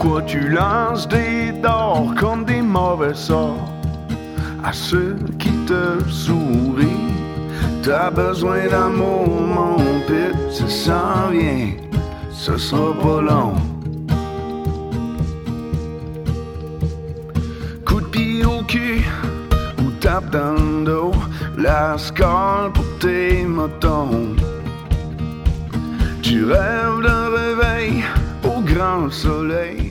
Pourquoi tu lances des dards comme des mauvais sorts à ceux qui te sourient? T'as besoin d'amour, mon pit, ça s'en vient, ce sera pas long. Coup de pied au cul ou tape dans le dos, la score pour tes motons. Tu rêves d'un réveil au grand soleil,